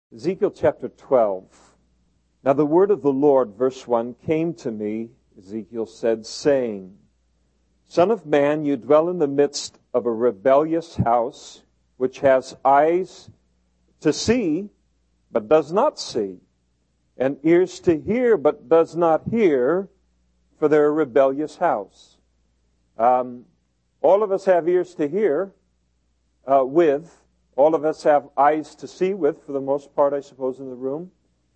Ezekiel chapter 12. Now the word of the Lord, verse 1, came to me, Ezekiel said, saying, Son of man, you dwell in the midst of a rebellious house, which has eyes to see, but does not see, and ears to hear, but does not hear, for they're a rebellious house. All of us have ears to hear with. All of us have eyes to see with, for the most part, I suppose, in the room.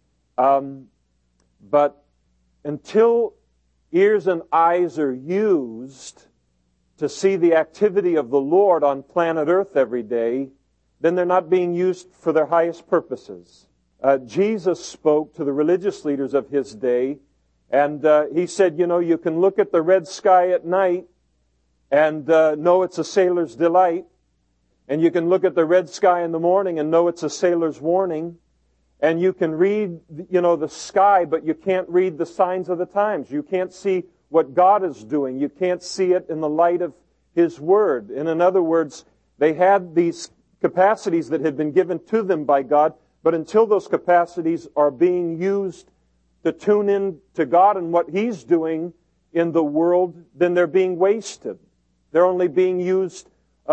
But until ears and eyes are used to see the activity of the Lord on planet Earth every day, then they're not being used for their highest purposes. Jesus spoke to the religious leaders of his day, and he said, you can look at the red sky at night and know it's a sailor's delight. And you can look at the red sky in the morning and know it's a sailor's warning. And you can read, the sky, but you can't read the signs of the times. You can't see what God is doing. You can't see it in the light of His Word. And in other words, they had these capacities that had been given to them by God, but until those capacities are being used to tune in to God and what He's doing in the world, then they're being wasted. They're only being used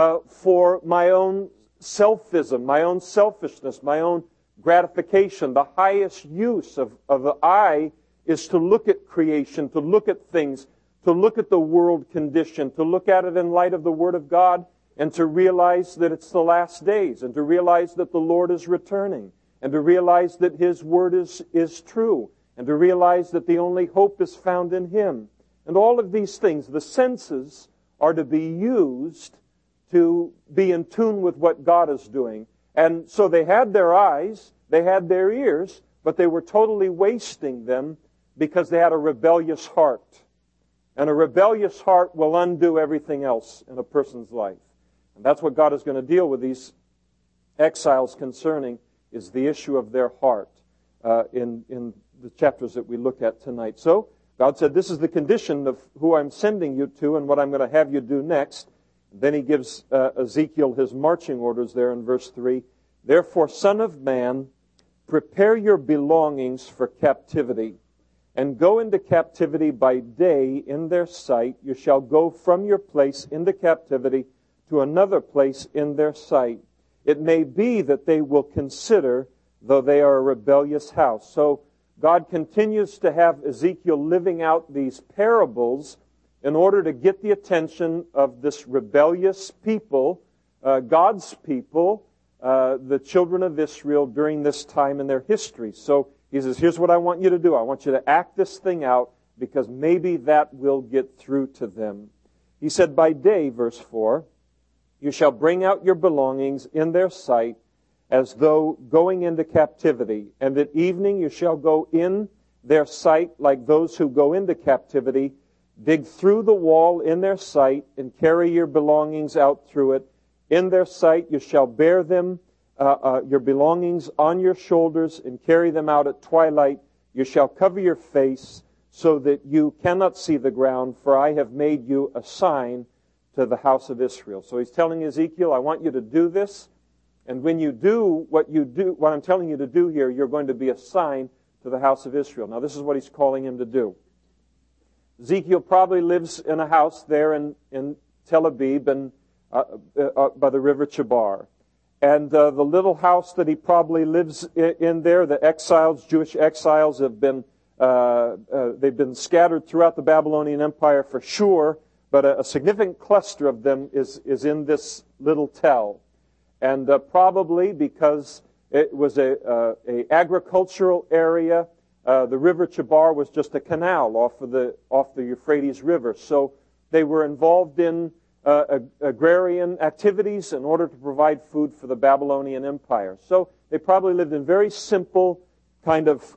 for my own selfism, my own selfishness, my own gratification. The highest use of the eye is to look at creation, to look at things, to look at the world condition, to look at it in light of the Word of God, and to realize that it's the last days, and to realize that the Lord is returning, and to realize that His Word is true, and to realize that the only hope is found in Him. And all of these things, the senses, are to be used to be in tune with what God is doing. And so they had their eyes, they had their ears, but they were totally wasting them because they had a rebellious heart. And a rebellious heart will undo everything else in a person's life. And that's what God is going to deal with these exiles concerning, is the issue of their heart in the chapters that we look at tonight. So God said, this is the condition of who I'm sending you to and what I'm going to have you do next. Then he gives Ezekiel his marching orders there in verse 3. Therefore, Son of man, prepare your belongings for captivity, and go into captivity by day in their sight. You shall go from your place into captivity to another place in their sight. It may be that they will consider, though they are a rebellious house. So God continues to have Ezekiel living out these parables in order to get the attention of this rebellious people, God's people, the children of Israel during this time in their history. So he says, here's what I want you to do. I want you to act this thing out because maybe that will get through to them. He said, by day, verse 4, you shall bring out your belongings in their sight as though going into captivity. And at evening you shall go in their sight like those who go into captivity. Dig through the wall in their sight and carry your belongings out through it. In their sight you shall bear them, your belongings on your shoulders and carry them out at twilight. You shall cover your face so that you cannot see the ground, for I have made you a sign to the house of Israel. So he's telling Ezekiel, I want you to do this. And when you do what I'm telling you to do here, you're going to be a sign to the house of Israel. Now this is what he's calling him to do. Ezekiel probably lives in a house there in Tel Aviv and by the river Chebar. And the little house that he probably lives in there, the exiles, Jewish exiles, have been they've been scattered throughout the Babylonian Empire for sure, but a significant cluster of them is in this little tel. And probably because it was a agricultural area, the river Chebar was just a canal off the Euphrates River. So they were involved in agrarian activities in order to provide food for the Babylonian Empire. So they probably lived in very simple kind of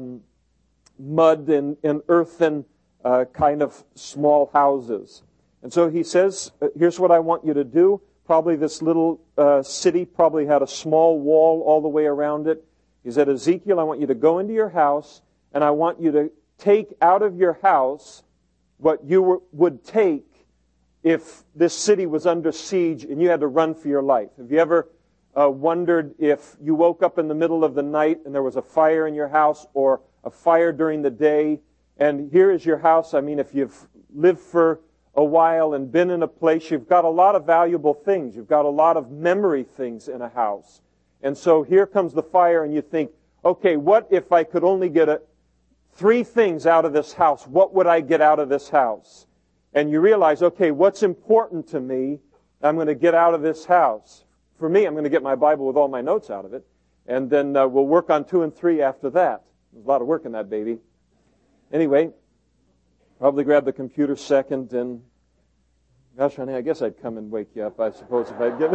mud and earthen kind of small houses. And so he says, here's what I want you to do. Probably this little city probably had a small wall all the way around it. He said, Ezekiel, I want you to go into your house, and I want you to take out of your house what you would take if this city was under siege and you had to run for your life. Have you ever wondered if you woke up in the middle of the night and there was a fire in your house or a fire during the day, and here is your house. I mean, if you've lived for a while and been in a place, you've got a lot of valuable things. You've got a lot of memory things in a house. And so here comes the fire and you think, okay, what if I could only get 3 things out of this house? What would I get out of this house? And you realize, okay, what's important to me, I'm going to get out of this house. For me, I'm going to get my Bible with all my notes out of it. And then we'll work on 2 and 3 after that. There's a lot of work in that baby. Anyway, probably grab the computer second, and gosh, honey, I guess I'd come and wake you up, I suppose, if I'd get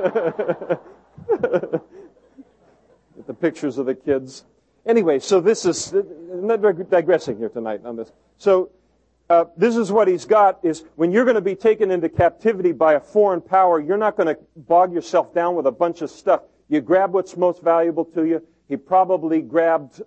the pictures of the kids. Anyway, so this is, I'm not digressing here tonight on this. So this is what he's got, is when you're going to be taken into captivity by a foreign power, you're not going to bog yourself down with a bunch of stuff. You grab what's most valuable to you. He probably grabbed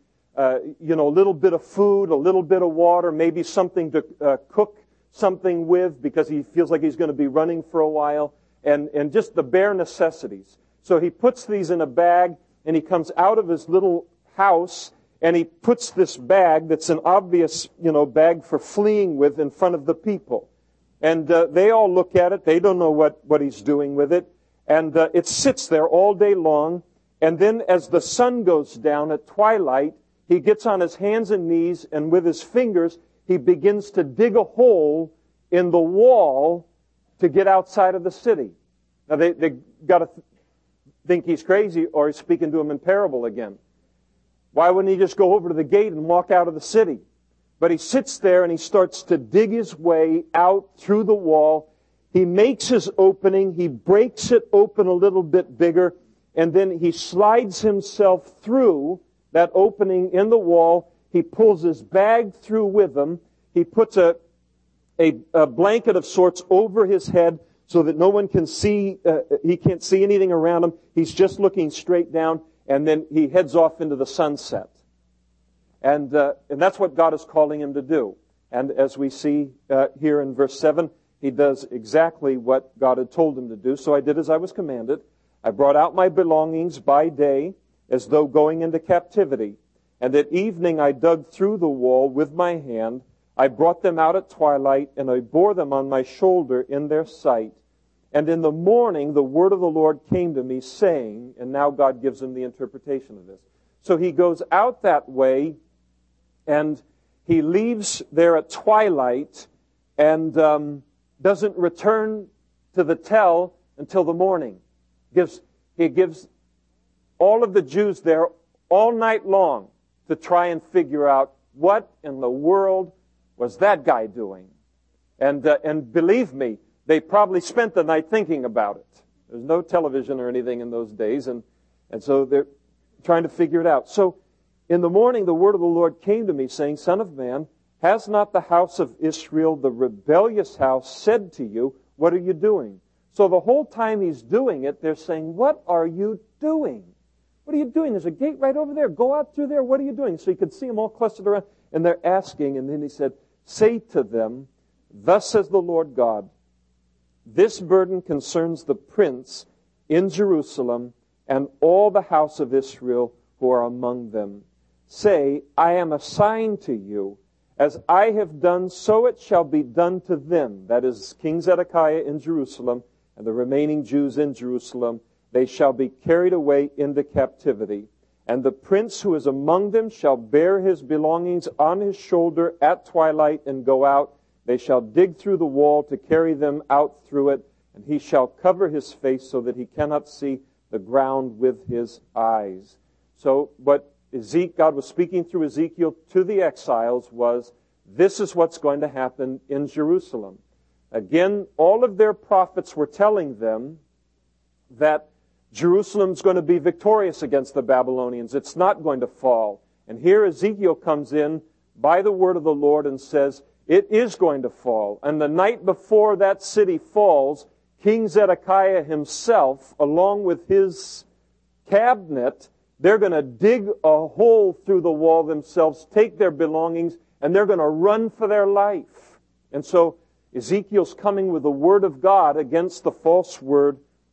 a little bit of food, a little bit of water, maybe something to cook something with, because he feels like he's going to be running for a while, and just the bare necessities. So he puts these in a bag, and he comes out of his little house, and he puts this bag that's an obvious, bag for fleeing with in front of the people. And they all look at it. They don't know what he's doing with it. And it sits there all day long. And then as the sun goes down at twilight, he gets on his hands and knees, and with his fingers, he begins to dig a hole in the wall to get outside of the city. Now, they got to think he's crazy, or he's speaking to them in parable again. Why wouldn't he just go over to the gate and walk out of the city? But he sits there and he starts to dig his way out through the wall. He makes his opening. He breaks it open a little bit bigger, and then he slides himself through that opening in the wall. He pulls his bag through with him. He puts a blanket of sorts over his head so that no one can see, he can't see anything around him. He's just looking straight down, and then he heads off into the sunset. And that's what God is calling him to do. And as we see here in verse 7, he does exactly what God had told him to do. So I did as I was commanded. I brought out my belongings by day, as though going into captivity. And at evening I dug through the wall with my hand. I brought them out at twilight, and I bore them on my shoulder in their sight. And in the morning the word of the Lord came to me, saying, and now God gives him the interpretation of this. So he goes out that way, and he leaves there at twilight, and doesn't return to the tell until the morning. He gives all of the Jews there all night long to try and figure out what in the world was that guy doing. And believe me, they probably spent the night thinking about it. There's no television or anything in those days, and so they're trying to figure it out. So in the morning the word of the Lord came to me, saying, Son of man, has not the house of Israel, the rebellious house, said to you, what are you doing? So the whole time he's doing it, they're saying, what are you doing? What are you doing? There's a gate right over there. Go out through there. What are you doing? So you could see them all clustered around, and they're asking, and then he said, say to them, thus says the Lord God, this burden concerns the prince in Jerusalem and all the house of Israel who are among them. Say, I am a sign to you. As I have done, so it shall be done to them. That is King Zedekiah in Jerusalem and the remaining Jews in Jerusalem. They shall be carried away into captivity. And the prince who is among them shall bear his belongings on his shoulder at twilight and go out. They shall dig through the wall to carry them out through it. And he shall cover his face so that he cannot see the ground with his eyes. So what God was speaking through Ezekiel to the exiles was, this is what's going to happen in Jerusalem. Again, all of their prophets were telling them that Jerusalem's going to be victorious against the Babylonians. It's not going to fall. And here Ezekiel comes in by the word of the Lord and says, it is going to fall. And the night before that city falls, King Zedekiah himself, along with his cabinet, they're going to dig a hole through the wall themselves, take their belongings, and they're going to run for their life. And so Ezekiel's coming with the word of God against the false word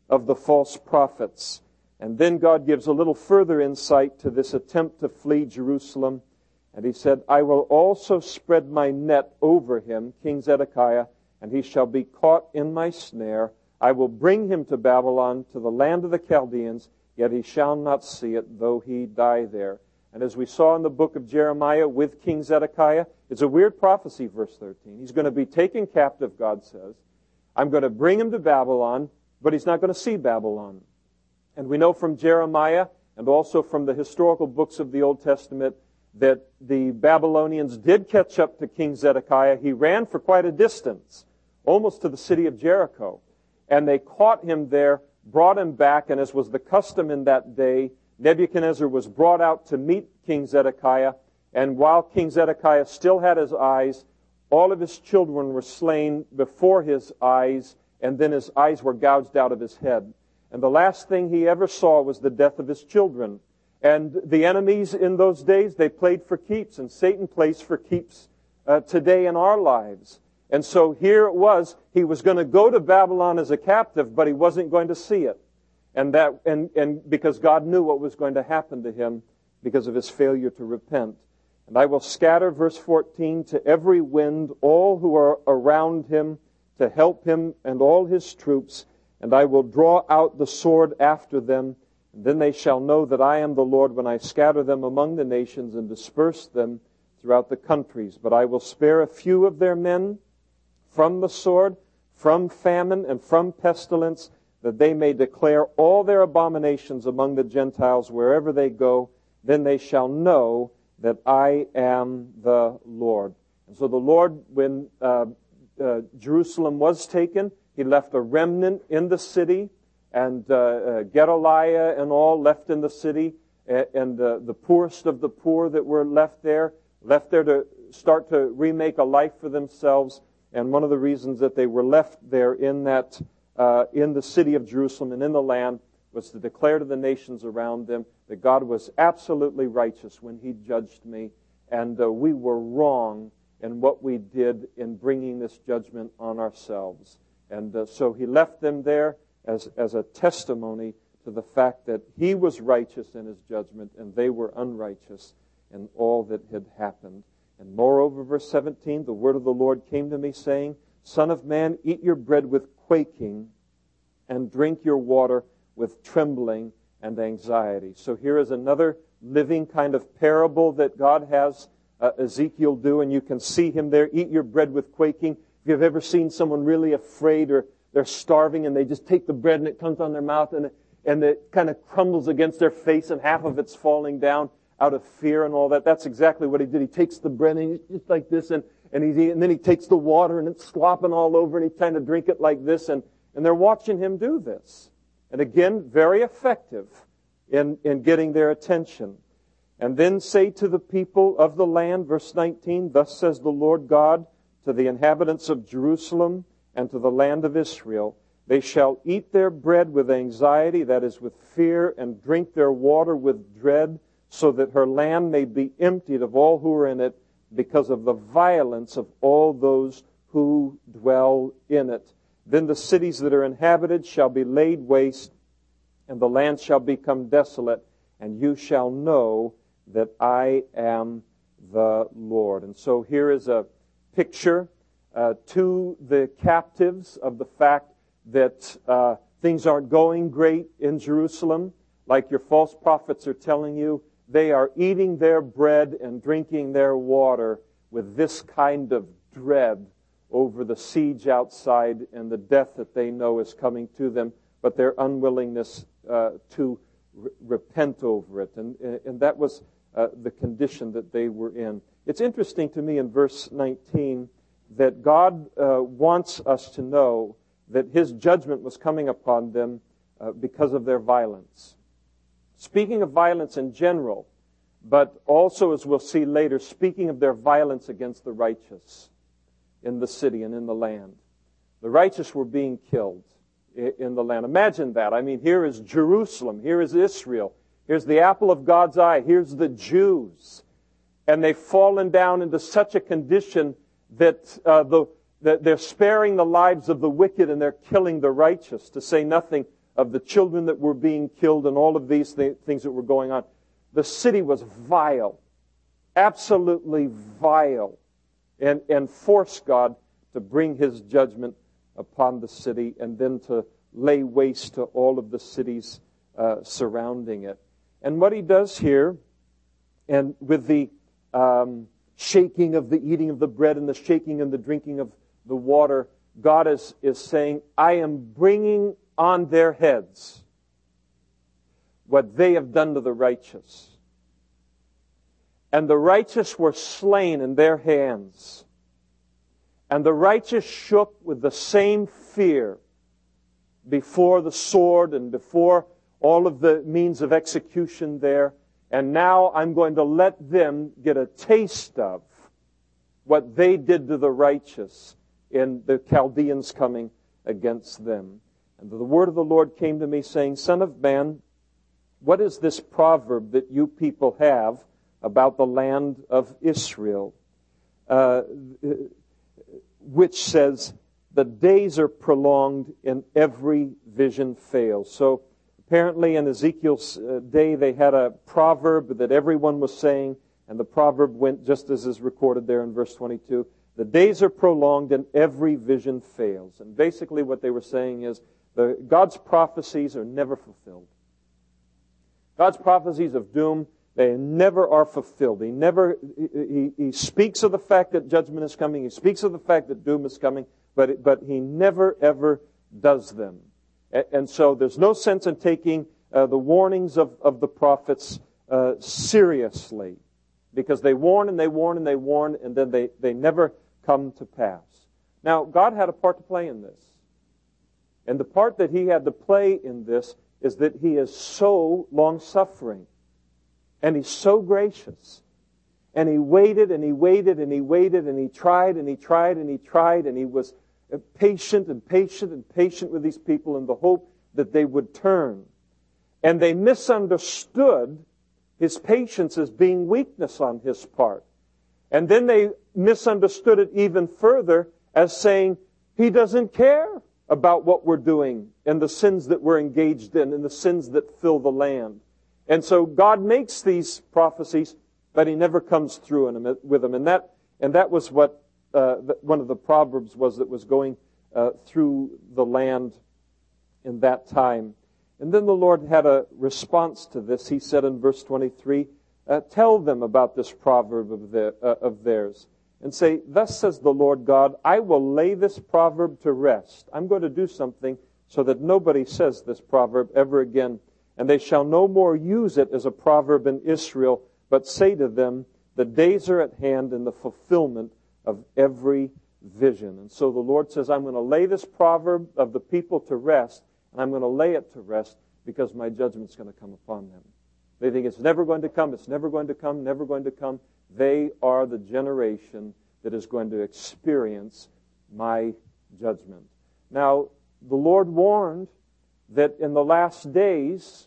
of the false prophets. And then God gives a little further insight to this attempt to flee Jerusalem. And he said, I will also spread my net over him, King Zedekiah, and he shall be caught in my snare. I will bring him to Babylon, to the land of the Chaldeans, yet he shall not see it, though he die there. And as we saw in the book of Jeremiah with King Zedekiah, it's a weird prophecy, verse 13. He's going to be taken captive, God says. I'm going to bring him to Babylon, but he's not going to see Babylon. And we know from Jeremiah and also from the historical books of the Old Testament that the Babylonians did catch up to King Zedekiah. He ran for quite a distance, almost to the city of Jericho. And they caught him there, brought him back, and as was the custom in that day, Nebuchadnezzar was brought out to meet King Zedekiah. And while King Zedekiah still had his eyes, all of his children were slain before his eyes, and then his eyes were gouged out of his head. And the last thing he ever saw was the death of his children. And the enemies in those days, they played for keeps, and Satan plays for keeps today in our lives. And so here it was, he was going to go to Babylon as a captive, but he wasn't going to see it. And because God knew what was going to happen to him because of his failure to repent. And I will scatter, verse 14, to every wind all who are around him to help him and all his troops, and I will draw out the sword after them. And then they shall know that I am the Lord when I scatter them among the nations and disperse them throughout the countries. But I will spare a few of their men from the sword, from famine, and from pestilence, that they may declare all their abominations among the Gentiles wherever they go. Then they shall know that I am the Lord. And so the Lord, when Jerusalem was taken, he left a remnant in the city, and Gedaliah and all left in the city, and the poorest of the poor that were left there to start to remake a life for themselves. And one of the reasons that they were left there in the city of Jerusalem and in the land was to declare to the nations around them that God was absolutely righteous when he judged me, and we were wrong in what we did in bringing this judgment on ourselves. And so he left them there as a testimony to the fact that he was righteous in his judgment and they were unrighteous in all that had happened. And moreover, verse 17, the word of the Lord came to me, saying, Son of man, eat your bread with quaking and drink your water with trembling and anxiety. So here is another living kind of parable that God has Ezekiel do, and you can see him there. Eat your bread with quaking. If you've ever seen someone really afraid or they're starving and they just take the bread and it comes on their mouth and it kind of crumbles against their face and half of it's falling down out of fear and all that. That's exactly what he did. He takes the bread and he's just like this, and then he takes the water and it's slopping all over, and he's trying to drink it like this, and they're watching him do this. And again, very effective in getting their attention. And then say to the people of the land, verse 19, Thus says the Lord God to the inhabitants of Jerusalem and to the land of Israel, They shall eat their bread with anxiety, that is, with fear, and drink their water with dread, so that her land may be emptied of all who are in it, because of the violence of all those who dwell in it. Then the cities that are inhabited shall be laid waste, and the land shall become desolate, and you shall know that I am the Lord. And so here is a picture to the captives of the fact that things aren't going great in Jerusalem, like your false prophets are telling you. They are eating their bread and drinking their water with this kind of dread over the siege outside and the death that they know is coming to them, but their unwillingness to repent over it. And that was the condition that they were in. It's interesting to me in verse 19 that God wants us to know that His judgment was coming upon them because of their violence. Speaking of violence in general, but also, as we'll see later, speaking of their violence against the righteous in the city and in the land. The righteous were being killed in the land. Imagine that. I mean, here is Jerusalem. Here is Israel. Here's the apple of God's eye. Here's the Jews. And they've fallen down into such a condition that that they're sparing the lives of the wicked and they're killing the righteous, to say nothing of the children that were being killed and all of these things that were going on. The city was vile, absolutely vile, and forced God to bring His judgment upon the city and then to lay waste to all of the cities surrounding it. And what He does here, and with the shaking of the eating of the bread and the shaking and the drinking of the water, God is saying, I am bringing on their heads what they have done to the righteous. And the righteous were slain in their hands. And the righteous shook with the same fear before the sword and before all of the means of execution there. And now I'm going to let them get a taste of what they did to the righteous in the Chaldeans coming against them. And the word of the Lord came to me saying, Son of man, what is this proverb that you people have about the land of Israel, which says, the days are prolonged and every vision fails. So apparently in Ezekiel's day they had a proverb that everyone was saying, and the proverb went just as is recorded there in verse 22. The days are prolonged and every vision fails. And basically what they were saying is God's prophecies are never fulfilled. God's prophecies of doom, they never are fulfilled. He speaks of the fact that judgment is coming. He speaks of the fact that doom is coming, but He never ever does them. And so there's no sense in taking the warnings of the prophets seriously, because they warn and they warn and they warn, and then they never come to pass. Now, God had a part to play in this. And the part that He had to play in this is that He is so long-suffering. And He's so gracious. And He waited and He waited and He waited and He tried and He tried and He tried, and He was patient and patient and patient with these people in the hope that they would turn. And they misunderstood His patience as being weakness on His part. And then they misunderstood it even further as saying, He doesn't care about what we're doing and the sins that we're engaged in and the sins that fill the land. And so God makes these prophecies, but He never comes through with them. And that was what one of the proverbs was that was going through the land in that time. And then the Lord had a response to this. He said in verse 23, tell them about this proverb of theirs, and say, thus says the Lord God, I will lay this proverb to rest. I'm going to do something so that nobody says this proverb ever again. And they shall no more use it as a proverb in Israel, but say to them, the days are at hand in the fulfillment of every vision. And so the Lord says, I'm going to lay this proverb of the people to rest, and I'm going to lay it to rest because my judgment's going to come upon them. They think it's never going to come, it's never going to come, never going to come. They are the generation that is going to experience my judgment. Now, the Lord warned that in the last days,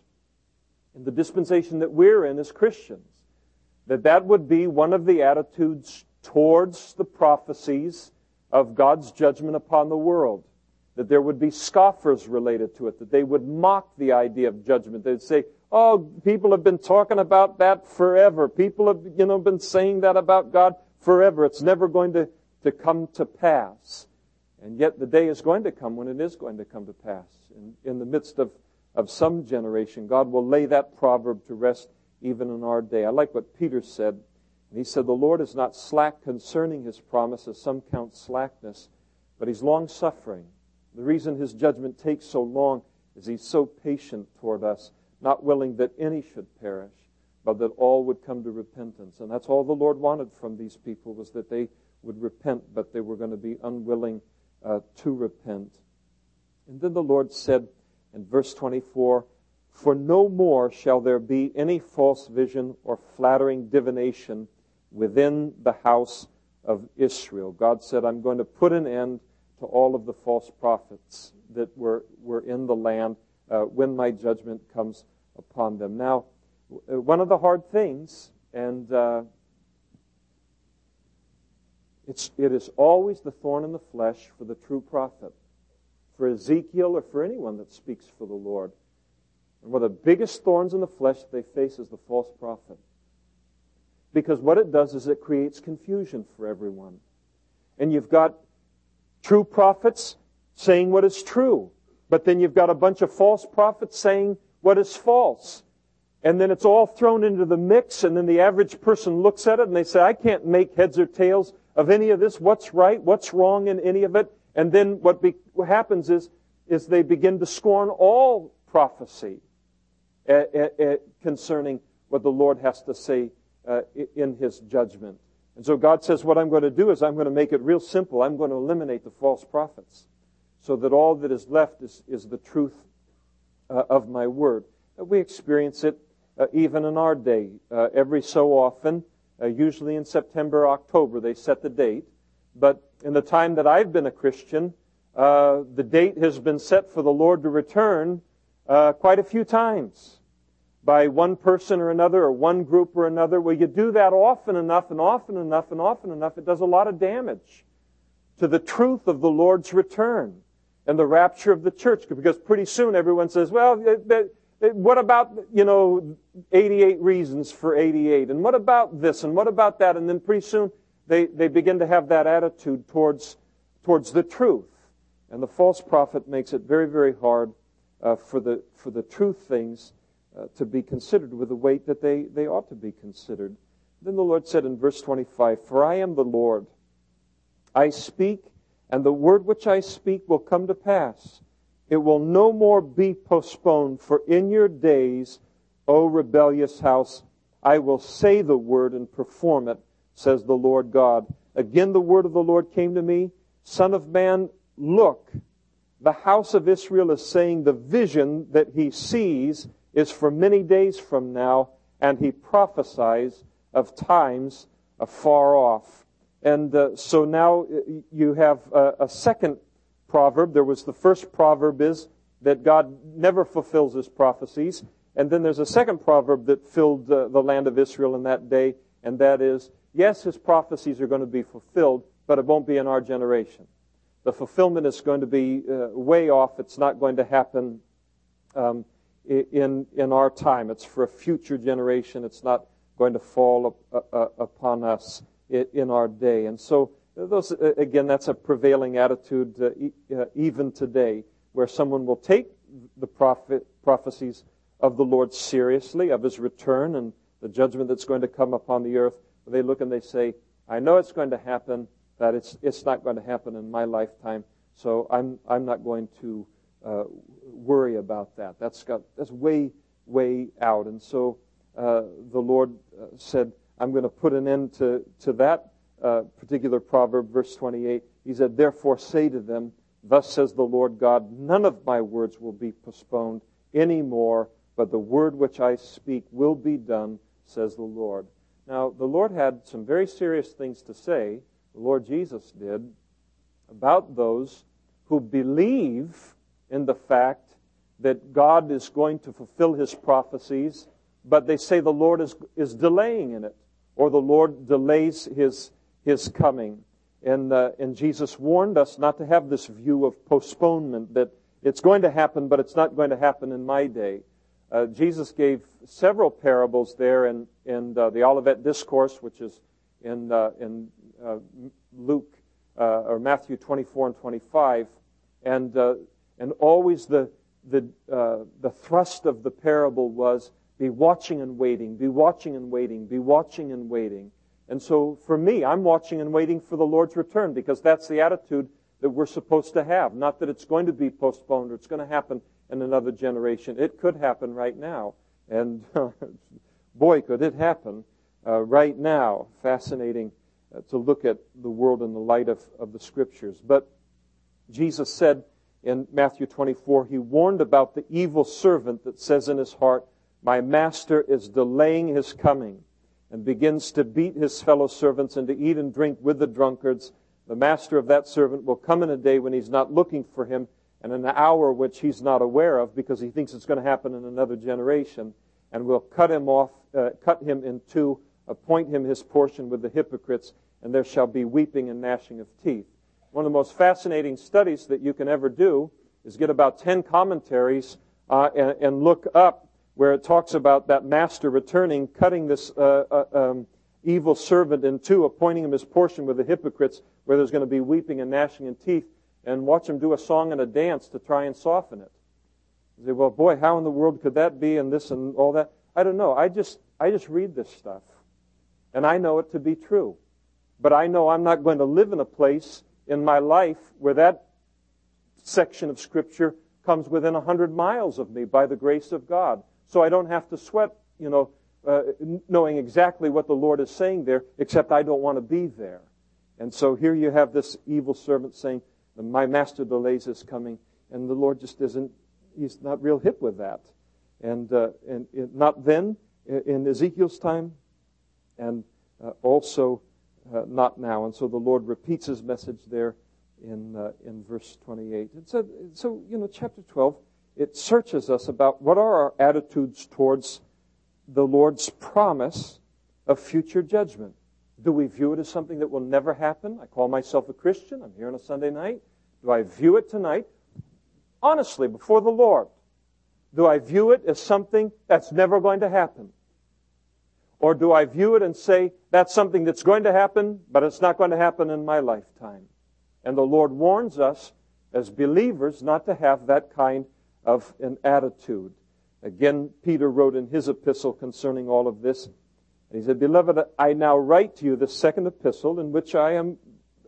in the dispensation that we're in as Christians, that would be one of the attitudes towards the prophecies of God's judgment upon the world. That there would be scoffers related to it, that they would mock the idea of judgment. They'd say, oh, people have been talking about that forever. People have, been saying that about God forever. It's never going to come to pass. And yet the day is going to come when it is going to come to pass. In the midst of some generation, God will lay that proverb to rest even in our day. I like what Peter said. He said, the Lord is not slack concerning His promise, as some count slackness, but He's long-suffering. The reason His judgment takes so long is He's so patient toward us, not willing that any should perish, but that all would come to repentance. And that's all the Lord wanted from these people, was that they would repent, but they were going to be unwilling to repent. And then the Lord said in verse 24, for no more shall there be any false vision or flattering divination within the house of Israel. God said, I'm going to put an end to all of the false prophets that were in the land when my judgment comes upon them. Now, one of the hard things, and it is always the thorn in the flesh for the true prophet. for Ezekiel or for anyone that speaks for the Lord. And one of the biggest thorns in the flesh they face is the false prophet. Because what it does is it creates confusion for everyone. And you've got true prophets saying what is true. But then you've got a bunch of false prophets saying what is false. And then it's all thrown into the mix, and then the average person looks at it and they say, I can't make heads or tails of any of this. What's right? What's wrong in any of it? And then what happens is they begin to scorn all prophecy concerning what the Lord has to say in His judgment. And so God says, what I'm going to do is I'm going to make it real simple. I'm going to eliminate the false prophets so that all that is left is the truth of my word. We experience it even in our day. Every so often, usually in September, October, they set the date. But in the time that I've been a Christian, the date has been set for the Lord to return quite a few times by one person or another, or one group or another. Well, you do that often enough and often enough and often enough, it does a lot of damage to the truth of the Lord's return and the rapture of the church. Because pretty soon everyone says, well, what about, 88 reasons for 88? And what about this? And what about that? And then pretty soon they begin to have that attitude towards the truth. And the false prophet makes it very, very hard for the truth things to be considered with the weight that they ought to be considered. Then the Lord said in verse 25, For I am the Lord. I speak, and the word which I speak will come to pass. It will no more be postponed, for in your days, O rebellious house, I will say the word and perform it, says the Lord God. Again the word of the Lord came to me, Son of man, look, the house of Israel is saying the vision that he sees is for many days from now, and he prophesies of times afar off. And so now you have a second proverb. There was the first proverb is that God never fulfills His prophecies. And then there's a second proverb that filled the land of Israel in that day, and that is, yes, His prophecies are going to be fulfilled, but it won't be in our generation. The fulfillment is going to be way off. It's not going to happen in our time. It's for a future generation. It's not going to fall upon us in our day. And so, those again, that's a prevailing attitude even today, where someone will take the prophecies of the Lord seriously, of His return and the judgment that's going to come upon the earth. They look and they say, I know it's going to happen, that it's not going to happen in my lifetime, so I'm not going to worry about that. That's way out. And so the Lord said, I'm going to put an end to that particular proverb, verse 28. He said, Therefore say to them, Thus says the Lord God, none of my words will be postponed any more, but the word which I speak will be done, says the Lord. Now, the Lord had some very serious things to say, the Lord Jesus did, about those who believe in the fact that God is going to fulfill His prophecies, but they say the Lord is delaying in it, or the Lord delays His coming. And Jesus warned us not to have this view of postponement, that it's going to happen, but it's not going to happen in my day. Jesus gave several parables there in the Olivet Discourse, which is in Luke or Matthew 24 and 25, and always the thrust of the parable was, be watching and waiting, be watching and waiting, be watching and waiting. And so for me, I'm watching and waiting for the Lord's return, because that's the attitude that we're supposed to have. Not that it's going to be postponed or it's going to happen in another generation. It could happen right now. And boy, could it happen right now. Fascinating to look at the world in the light of the Scriptures. But Jesus said in Matthew 24, He warned about the evil servant that says in his heart, My master is delaying his coming, and begins to beat his fellow servants and to eat and drink with the drunkards. The master of that servant will come in a day when he's not looking for him, and in an hour which he's not aware of, because he thinks it's going to happen in another generation, and will cut him in two, appoint him his portion with the hypocrites, and there shall be weeping and gnashing of teeth. One of the most fascinating studies that you can ever do is get about 10 commentaries and look up where it talks about that master returning, cutting this evil servant in two, appointing him his portion with the hypocrites, where there's going to be weeping and gnashing of teeth, and watch him do a song and a dance to try and soften it. You say, well, boy, how in the world could that be, and this and all that? I don't know. I just read this stuff, and I know it to be true. But I know I'm not going to live in a place in my life where that section of Scripture comes within 100 miles of me by the grace of God. So I don't have to sweat, knowing exactly what the Lord is saying there, except I don't want to be there. And so here you have this evil servant saying, my master delays his coming, and the Lord just he's not real hip with that. And not then, in Ezekiel's time, and also not now. And so the Lord repeats his message there in verse 28. So, chapter 12, it searches us about what are our attitudes towards the Lord's promise of future judgment. Do we view it as something that will never happen? I call myself a Christian. I'm here on a Sunday night. Do I view it tonight, honestly, before the Lord? Do I view it as something that's never going to happen? Or do I view it and say, that's something that's going to happen, but it's not going to happen in my lifetime? And the Lord warns us as believers not to have that kind of an attitude. Again, Peter wrote in his epistle concerning all of this. He said, Beloved, I now write to you the second epistle, in which I am,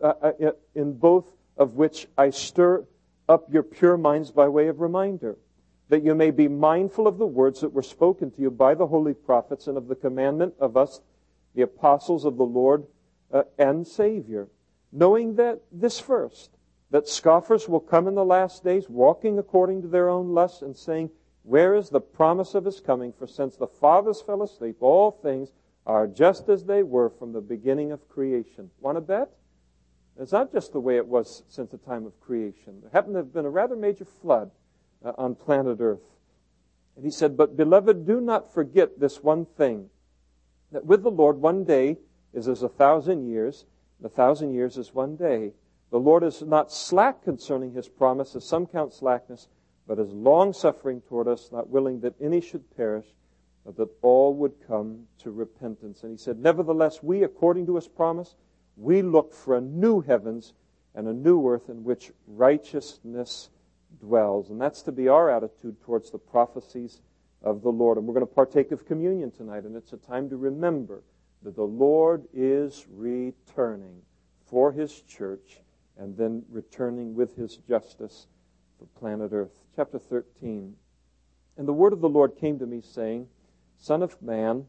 in both of which I stir up your pure minds by way of reminder, that you may be mindful of the words that were spoken to you by the holy prophets, and of the commandment of us, the apostles of the Lord and Savior, knowing that this first, that scoffers will come in the last days, walking according to their own lusts, and saying, Where is the promise of his coming? For since the fathers fell asleep, all things are just as they were from the beginning of creation. Want to bet? It's not just the way it was since the time of creation. There happened to have been a rather major flood on planet Earth. And he said, But beloved, do not forget this one thing, that with the Lord 1 day is as 1,000 years, and 1,000 years is 1 day. The Lord is not slack concerning his promise, as some count slackness, but is long-suffering toward us, not willing that any should perish, but that all would come to repentance. And he said, Nevertheless, we, according to his promise, we look for a new heavens and a new earth in which righteousness dwells. And that's to be our attitude towards the prophecies of the Lord. And we're going to partake of communion tonight, and it's a time to remember that the Lord is returning for his church and then returning with his justice for planet Earth. Chapter 13. And the word of the Lord came to me, saying, Son of man,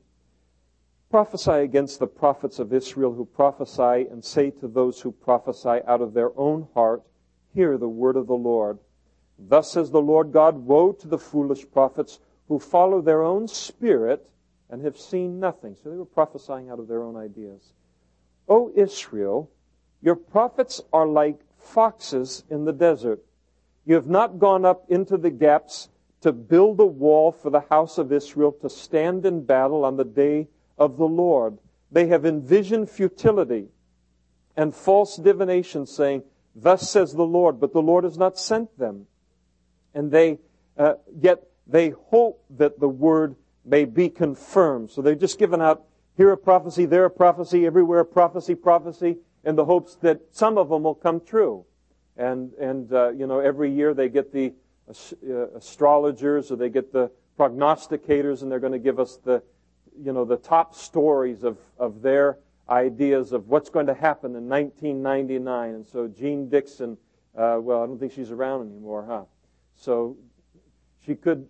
prophesy against the prophets of Israel who prophesy, and say to those who prophesy out of their own heart, Hear the word of the Lord. Thus says the Lord God, Woe to the foolish prophets who follow their own spirit and have seen nothing. So they were prophesying out of their own ideas. O Israel, your prophets are like foxes in the desert. You have not gone up into the gaps to build a wall for the house of Israel, to stand in battle on the day of the Lord. They have envisioned futility and false divination, saying, Thus says the Lord, but the Lord has not sent them. And yet they hope that the word may be confirmed. So they've just given out, here a prophecy, there a prophecy, everywhere a prophecy, in the hopes that some of them will come true. And every year they get the astrologers, or they get the prognosticators, and they're going to give us the top stories of their ideas of what's going to happen in 1999. And so Jean Dixon, I don't think she's around anymore, huh? So she could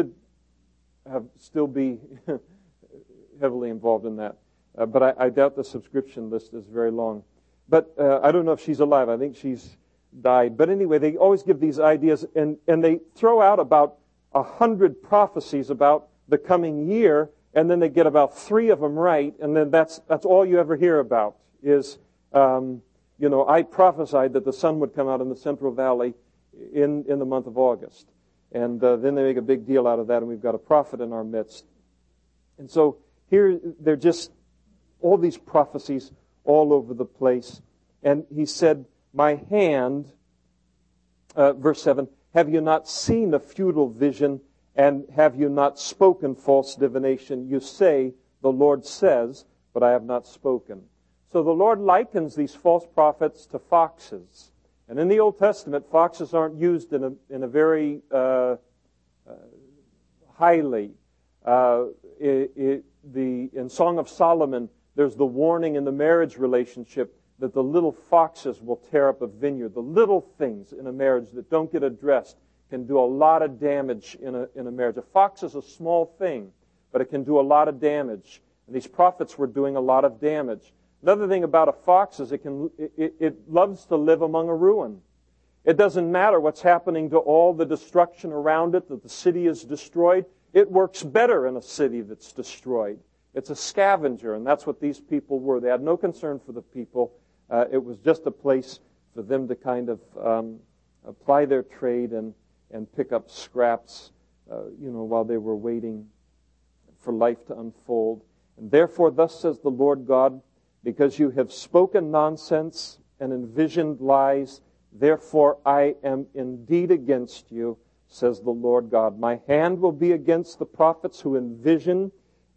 have still be heavily involved in that. But I doubt the subscription list is very long. But I don't know if she's alive. I think she's died. But anyway, they always give these ideas, and they throw out about 100 prophecies about the coming year, and then they get about 3 of them right, and then that's all you ever hear about is, I prophesied that the sun would come out in the Central Valley in the month of August. And then they make a big deal out of that, and we've got a prophet in our midst. And so here, they're just all these prophecies all over the place. And he said, My hand, verse 7, Have you not seen a futile vision? And have you not spoken false divination? You say, the Lord says, but I have not spoken. So the Lord likens these false prophets to foxes. And in the Old Testament, foxes aren't used in a very highly. In Song of Solomon, there's the warning in the marriage relationship that the little foxes will tear up a vineyard. The little things in a marriage that don't get addressed can do a lot of damage in a marriage. A fox is a small thing, but it can do a lot of damage. And these prophets were doing a lot of damage. Another thing about a fox is it loves to live among a ruin. It doesn't matter what's happening to all the destruction around it, that the city is destroyed. It works better in a city that's destroyed. It's a scavenger, and that's what these people were. They had no concern for the people. It was just a place for them to kind of apply their trade and pick up scraps, while they were waiting for life to unfold. And therefore, thus says the Lord God, because you have spoken nonsense and envisioned lies, therefore I am indeed against you, says the Lord God. My hand will be against the prophets who envision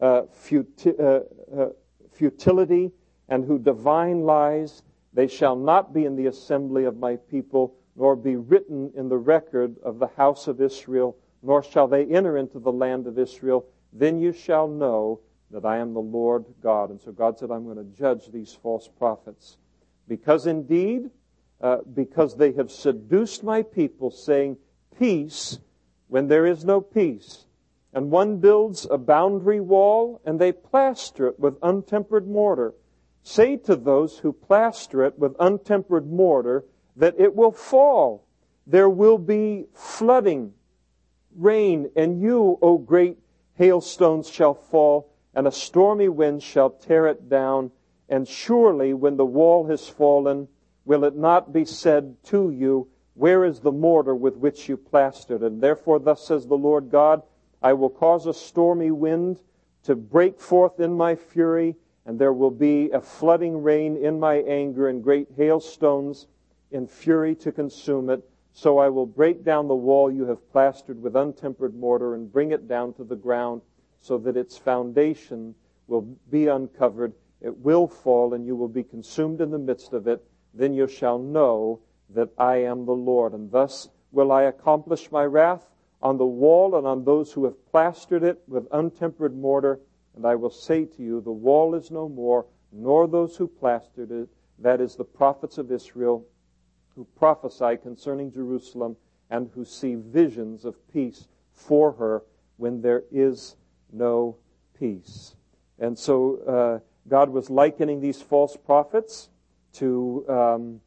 futility and who divine lies. They shall not be in the assembly of my people, nor be written in the record of the house of Israel, nor shall they enter into the land of Israel. Then you shall know that I am the Lord God. And so God said, I'm going to judge these false prophets. Because indeed, because they have seduced my people, saying, peace, when there is no peace. And one builds a boundary wall, and they plaster it with untempered mortar. Say to those who plaster it with untempered mortar that it will fall. There will be flooding, rain, and you, O great hailstones, shall fall, and a stormy wind shall tear it down. And surely when the wall has fallen, will it not be said to you, where is the mortar with which you plastered? And therefore thus says the Lord God, I will cause a stormy wind to break forth in my fury, and there will be a flooding rain in my anger, and great hailstones in fury to consume it. So I will break down the wall you have plastered with untempered mortar, and bring it down to the ground, so that its foundation will be uncovered. It will fall, and you will be consumed in the midst of it. Then you shall know that I am the Lord. And thus will I accomplish my wrath on the wall and on those who have plastered it with untempered mortar. And I will say to you, the wall is no more, nor those who plastered it, that is, the prophets of Israel, who prophesy concerning Jerusalem, and who see visions of peace for her when there is no peace. And so God was likening these false prophets to,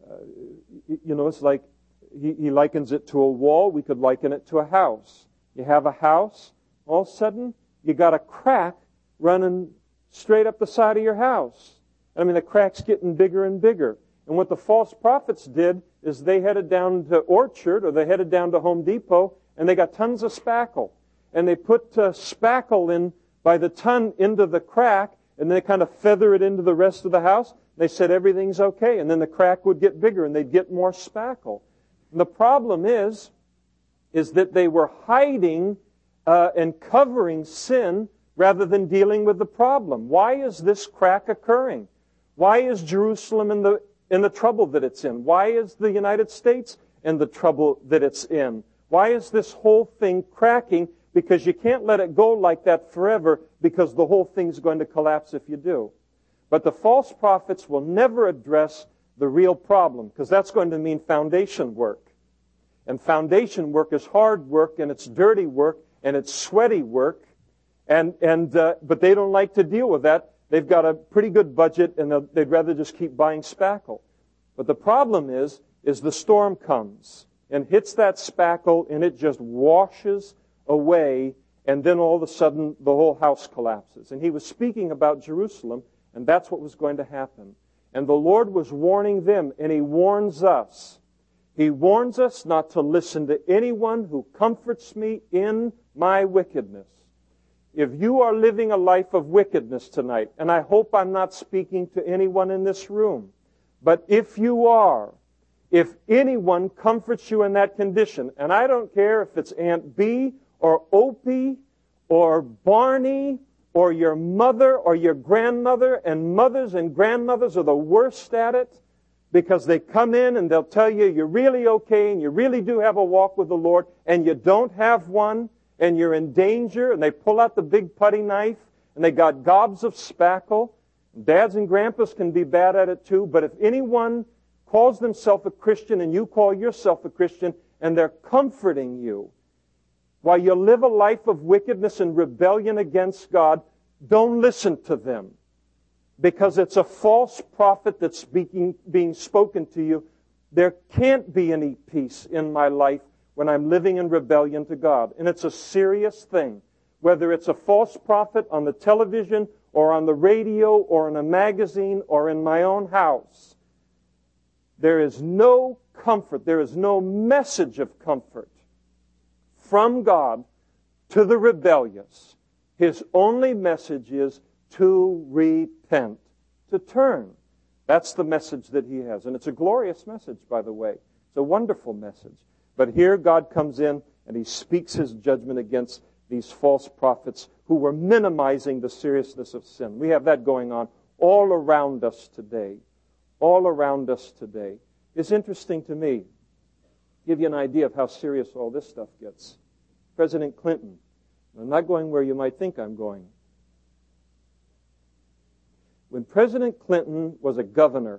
it's like he likens it to a wall. We could liken it to a house. You have a house, all of a sudden you got a crack running straight up the side of your house. I mean, the crack's getting bigger and bigger. And what the false prophets did is they headed down to Orchard, or they headed down to Home Depot, and they got tons of spackle. And they put spackle in by the ton into the crack, and they kind of feather it into the rest of the house. They said everything's okay. And then the crack would get bigger, and they'd get more spackle. And the problem is that they were hiding and covering sin rather than dealing with the problem. Why is this crack occurring? Why is Jerusalem in the trouble that it's in? Why is the United States in the trouble that it's in? Why is this whole thing cracking? Because you can't let it go like that forever, because the whole thing's going to collapse if you do. But the false prophets will never address the real problem, because that's going to mean foundation work. And foundation work is hard work, and it's dirty work, and it's sweaty work. But they don't like to deal with that. They've got a pretty good budget, and they'd rather just keep buying spackle. But the problem is the storm comes and hits that spackle, and it just washes away, and then all of a sudden the whole house collapses. And he was speaking about Jerusalem, and that's what was going to happen. And the Lord was warning them, and he warns us. He warns us not to listen to anyone who comforts me in my wickedness. If you are living a life of wickedness tonight, and I hope I'm not speaking to anyone in this room, but if you are, If anyone comforts you in that condition, and I don't care if it's Aunt B or Opie or Barney or your mother or your grandmother, and mothers and grandmothers are the worst at it because they come in and they'll tell you you're really okay and you really do have a walk with the Lord, and you don't have one and you're in danger, and they pull out the big putty knife and they got gobs of spackle. Dads and grandpas can be bad at it too, but if anyone calls themselves a Christian and you call yourself a Christian and they're comforting you while you live a life of wickedness and rebellion against God, don't listen to them, because it's a false prophet that's being spoken to you. There can't be any peace in my life when I'm living in rebellion to God. And it's a serious thing, whether it's a false prophet on the television or on the radio or in a magazine or in my own house. There is no comfort, there is no message of comfort from God to the rebellious. His only message is to repent, to turn. That's the message that He has. And it's a glorious message, by the way. It's a wonderful message. But here God comes in and He speaks His judgment against these false prophets who were minimizing the seriousness of sin. We have that going on all around us today. All around us today. It's interesting to me, give you an idea of how serious all this stuff gets. President Clinton. I'm not going where you might think I'm going. When President Clinton was a governor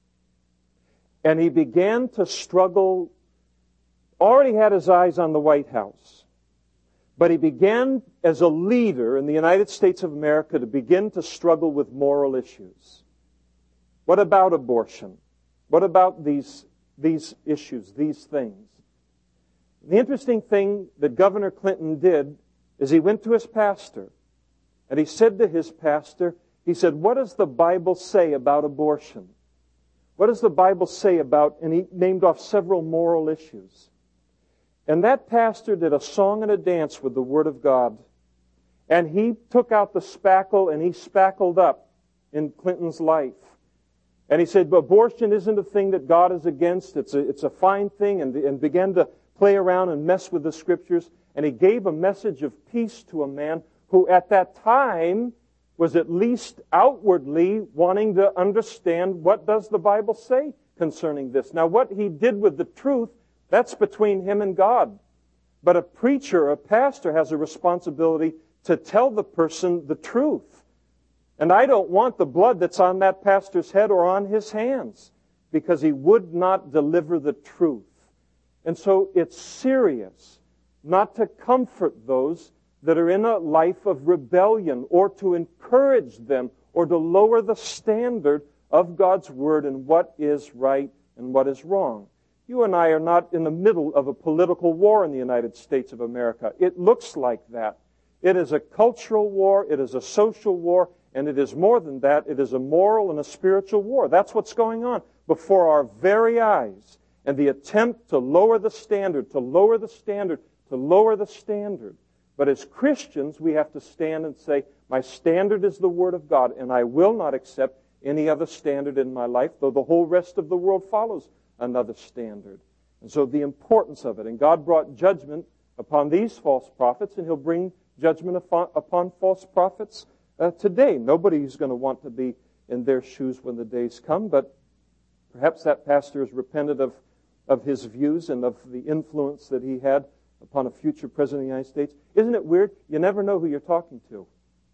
and he began to struggle, already had his eyes on the White House, but he began as a leader in the United States of America to begin to struggle with moral issues. What about abortion? What about these issues, these things? The interesting thing that Governor Clinton did is he went to his pastor and he said to his pastor, he said, what does the Bible say about abortion? What does the Bible say about, and he named off several moral issues. And that pastor did a song and a dance with the Word of God. And he took out the spackle and he spackled up in Clinton's life. And he said, but abortion isn't a thing that God is against. It's a fine thing, and began to play around and mess with the Scriptures. And he gave a message of peace to a man who at that time was at least outwardly wanting to understand what does the Bible say concerning this. Now what he did with the truth, that's between him and God. But a preacher, a pastor, has a responsibility to tell the person the truth. And I don't want the blood that's on that pastor's head or on his hands, because he would not deliver the truth. And so it's serious not to comfort those that are in a life of rebellion, or to encourage them, or to lower the standard of God's Word and what is right and what is wrong. You and I are not in the middle of a political war in the United States of America. It looks like that. It is a cultural war, it is a social war, and it is more than that. It is a moral and a spiritual war. That's what's going on before our very eyes. And the attempt to lower the standard, to lower the standard, to lower the standard. But as Christians, we have to stand and say, my standard is the Word of God, and I will not accept any other standard in my life, though the whole rest of the world follows another standard. And so the importance of it. And God brought judgment upon these false prophets, and He'll bring judgment upon false prophets today. Nobody's going to want to be in their shoes when the days come, but perhaps that pastor has repented of his views and of the influence that he had upon a future president of the United States. Isn't it weird? You never know who you're talking to.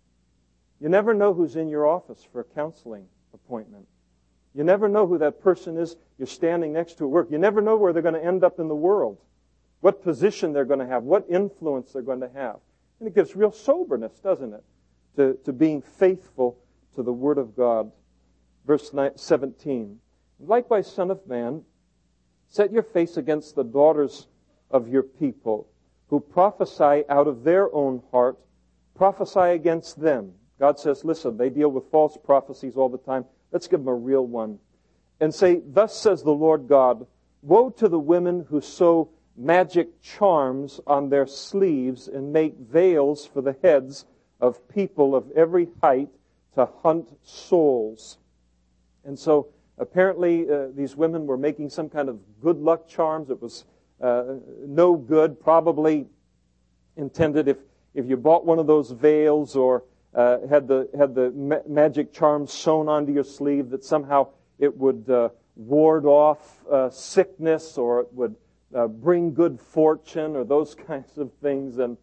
You never know who's in your office for a counseling appointment. You never know who that person is you're standing next to at work. You never know where they're going to end up in the world, what position they're going to have, what influence they're going to have. And it gives real soberness, doesn't it, to being faithful to the Word of God. Verse 17, likewise, Son of Man, set your face against the daughters of your people, who prophesy out of their own heart, prophesy against them. God says, listen, they deal with false prophecies all the time. Let's give them a real one. And say, thus says the Lord God, woe to the women who sew magic charms on their sleeves and make veils for the heads of people of every height to hunt souls. And so apparently, these women were making some kind of good luck charms. It was no good, probably intended if you bought one of those veils or had the magic charm sewn onto your sleeve, that somehow it would ward off sickness, or it would bring good fortune, or those kinds of things. And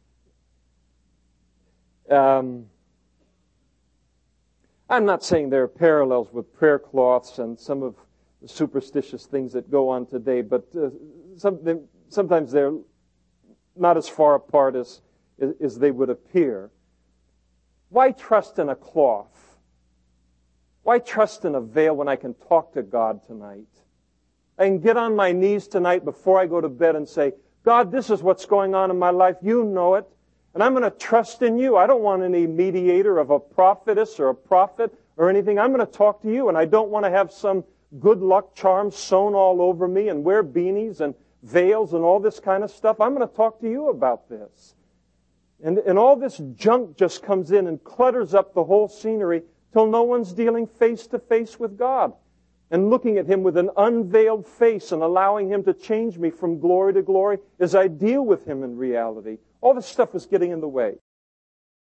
I'm not saying there are parallels with prayer cloths and some of the superstitious things that go on today, but sometimes they're not as far apart as they would appear. Why trust in a cloth? Why trust in a veil when I can talk to God tonight? I can get on my knees tonight before I go to bed and say, God, this is what's going on in my life. You know it. And I'm going to trust in you. I don't want any mediator of a prophetess or a prophet or anything. I'm going to talk to you, and I don't want to have some good luck charm sewn all over me and wear beanies and veils and all this kind of stuff. I'm going to talk to you about this. And all this junk just comes in and clutters up the whole scenery till no one's dealing face to face with God and looking at Him with an unveiled face and allowing Him to change me from glory to glory as I deal with Him in reality. All this stuff was getting in the way.